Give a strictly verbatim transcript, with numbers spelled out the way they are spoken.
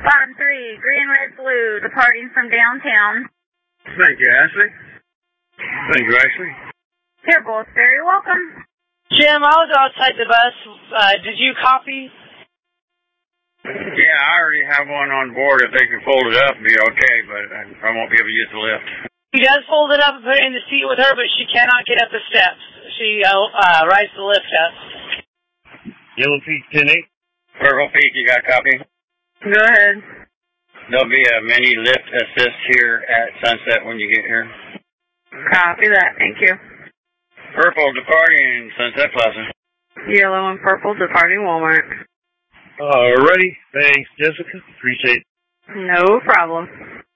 Bottom three, green, red, blue, departing from downtown. Thank you, Ashley. Thank you, Ashley. You're both very welcome. Jim, I was outside the bus. Uh, did you copy? Yeah, I already have one on board. If they can fold it up, it'll be okay, but I, I won't be able to use the lift. She does fold it up and put it in the seat with her, but she cannot get up the steps. She uh, uh, rides the lift up. Yellow Peak ten eight. Purple Peak, you got a copy? Go ahead. There'll be a mini lift assist here at Sunset when you get here. Copy that, thank you. Purple departing Sunset Plaza. Yellow and purple departing Walmart. Alrighty, thanks, Jessica. Appreciate it. No problem.